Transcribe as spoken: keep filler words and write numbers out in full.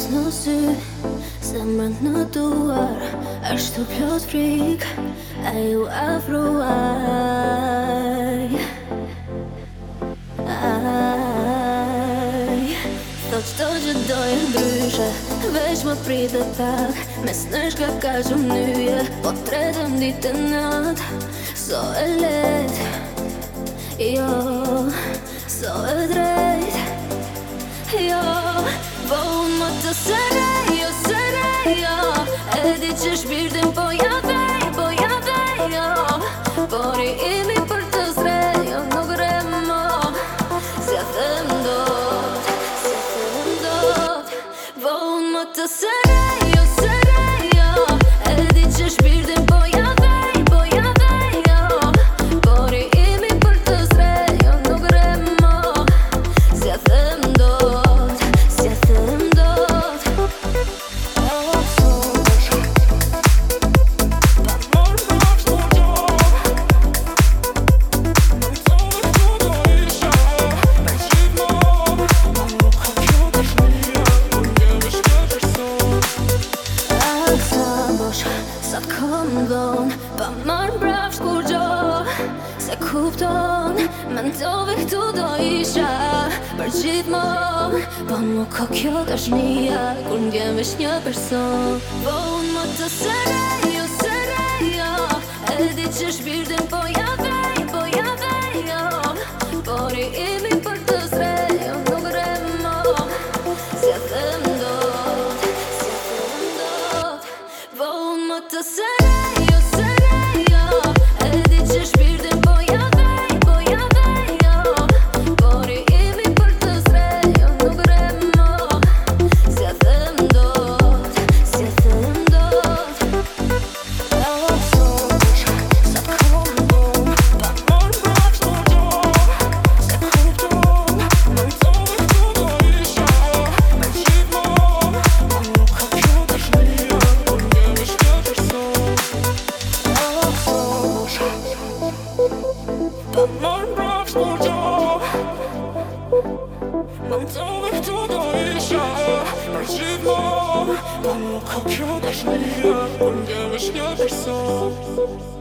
në sy, zemrën në duar, është të plot frik, e ju afruaj. Aj, thot qdo që dojë ndryshe, veç më pritë pak, mes nësh ka ka shumë nyje, po tretëm ditë natë, so e let, jo, so e drejt, jo, po unë më të serej, jo serej, jo, e di që shpirtin po ja vej, po ja vej, jo, por i imi për të zrej, jo nuk remo, si a them dot, si a them dot, po unë më të serej, jo serej, jo, e di që shpirtin po ja vej, po ja vej, jo, por i imi për të zrej, jo nuk remo, si a them dot, si a them dot. Sa t'këndon, pa marrë mbrapsht kur gjo, se kupton, mendove këtu do isha për gjithmon, po nuk ka kjo dashnia kur ndjen veç një person. Po unë më të serej, jo serej, jo, e di që shpirtin po ja vej, po ja vej, jo, por i imi për të zrej, jo nuk remo, si a them dot, si a them dot, po unë më të serej, jo serej, jo, e di që shpirtin po ja vej, po ja vej, jo, por i imi për të zrej, jo nuk remo, si a them dot, si a them dot. Sa t'këndon, pa marrë mbrapsht kur gjo, se kupton, mendove këtu do isha për gjithmon, po nuk ka kjo dashnia kur ndjen veç një person. Pa marrë mbrapsht kur gjo, mendove këtu do isha për gjithmon, po nuk ka kjo dashnia kur ndjen veç një person.